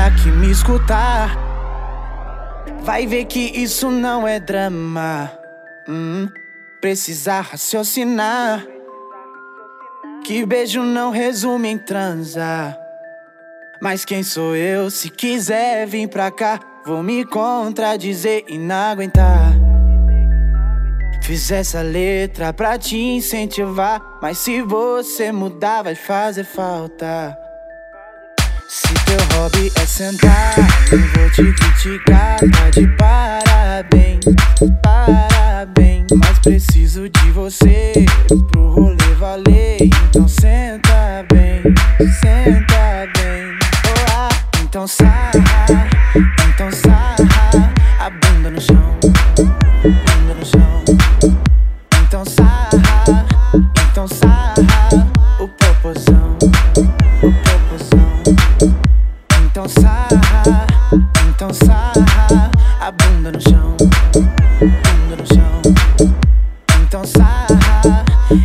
que me escutar vai ver que isso não é drama. Precisa raciocinar que beijo não resume em transar. Mas quem sou eu? Se quiser vir pra cá, vou me contradizer e não aguentar. Fiz essa letra pra te incentivar, mas se você mudar vai fazer falta. Se teu hobby é sentar, eu vou te criticar. Tá de parabéns, parabéns. Mas preciso de você pro rolê valer. Então senta bem, senta bem. Então sarra a bunda no chão, bunda no chão. Então sarra o popozão, o popozão. Então sarra a bunda no chão, bunda no chão. Então sarra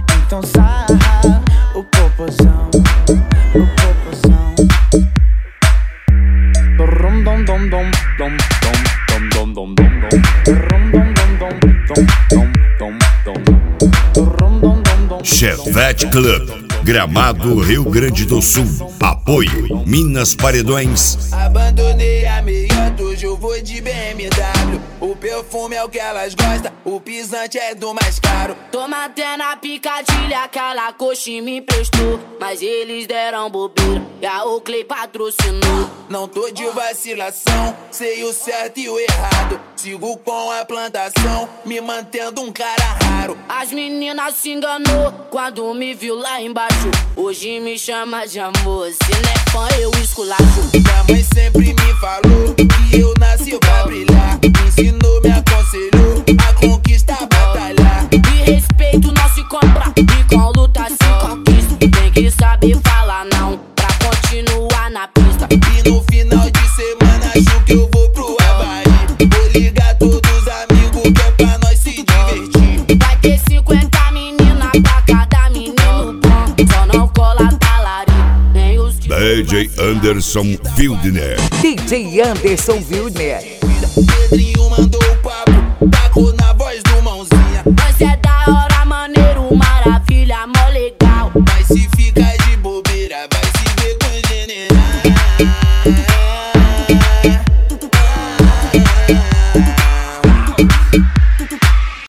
o popozão, o popozão. Chevette Club, Gramado, Rio Grande do Sul. Apoio Minas Paredões. Abandonei a meiota, hoje eu vou de BMW. O perfume é o que elas gostam, o pisante é do mais caro. Tô mantendo a picadilha, aquela coxa me emprestou, mas eles deram bobeira e a Oakley patrocinou. Não tô de vacilação, sei o certo e o errado. Sigo com a plantação, me mantendo um cara raro. As meninas se enganou quando me viu lá embaixo. Hoje me chama de amor, se não é fã eu esculacho. Minha mãe sempre me falou que eu nasci pra brilhar. Me ensinou, me aconselhou a conquista, a batalhar. E respeito não se compra, e com luta se conquista. Tem que saber falar não, pra continuar na pista. E no final de semana acho que eu vou pro Havaí. Vou ligar todos os amigos que é pra nós se divertir. Vai ter 50 meninas pra cada menino bom. Só não cola talari, nem os que... DJ Anderson Wildner. DJ Anderson Wildner. Pedrinho mandou